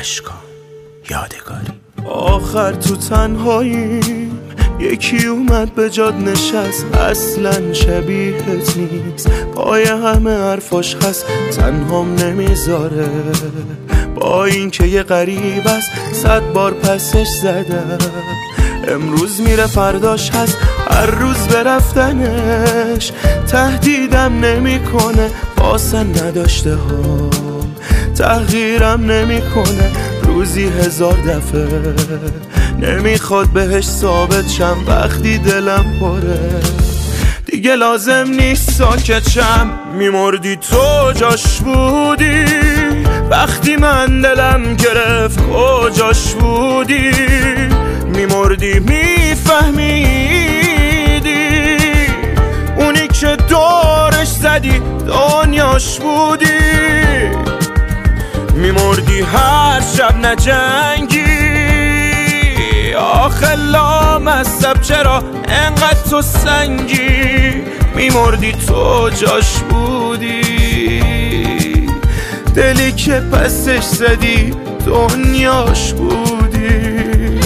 اشکان یادگاری. آخر تو تنهاییم یکی اومد به جاد نشست، اصلا شبیهت نیست، پای همه حرفاش هست، تنهام نمیذاره، با این که یه غریب است 100 بار پسش زدم، امروز میره فرداش هست، هر روز به رفتنش تهدیدم نمیکنه، واسه نداشته ها تغییرم نمیکنه، روزی 1000 دفعه نمیخواد بهش ثابت شم، وقتی دلم پره دیگه لازم نیست ساکت شم، میمردی تو جاش بودی، وقتی من دلم گرفت کجاش بودی، میمردی میفهمیدی، اونی که دورش زدی دنیاش بودی، میمردی هر شب نجنگی، آخه لامصب چرا انقدر تو سنگی، میمردی تو جاش بودی، دلی که پسش زدی دنیاش بودی.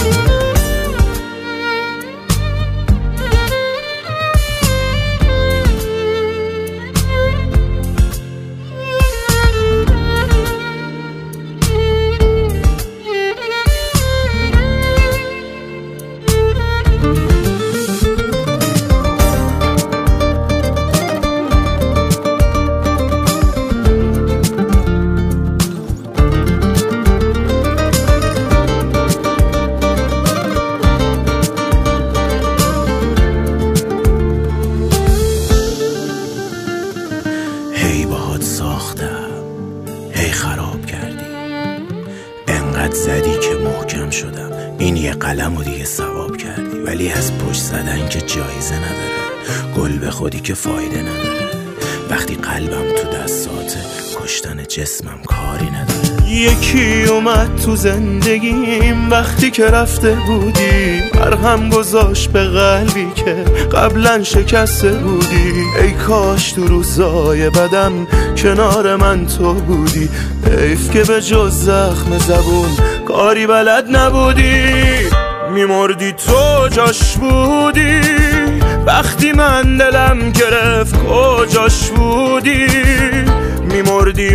هی باهات ساختم، هی خراب کردی، انقدر زدی که محکم شدم، این یه قلم و دیگه ثواب کردی، ولی از پشت زدن که جایزه نداره، گل به خودی که فایده نداره، وقتی قلبم تو دستاته کشتن جسمم کاری نداره. یکی اومد تو زندگیم وقتی که رفته بودی، مرهم گذاشت به قلبی که قبلا شکسته بودی، ای کاش تو روزای بدم کنار من تو بودی، حیف که به جز زخم زبون کاری بلد نبودی، میمردی تو جاش بودی، وقتی من دلم گرفت کجاش بودی، میمردی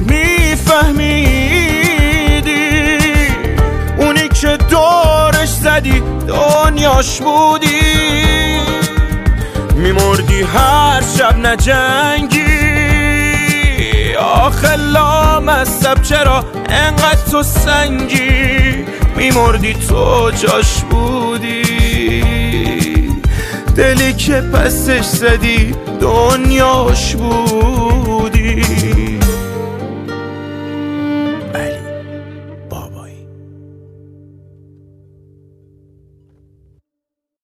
میفهمیدی، اونی که دورش زدی دنیاش بودی، میمردی هر شب نجنگی، آخه لامصب چرا انقدر تو سنگی، میمردی تو جاش بودی، دلی که پسش زدی دنیاش بود.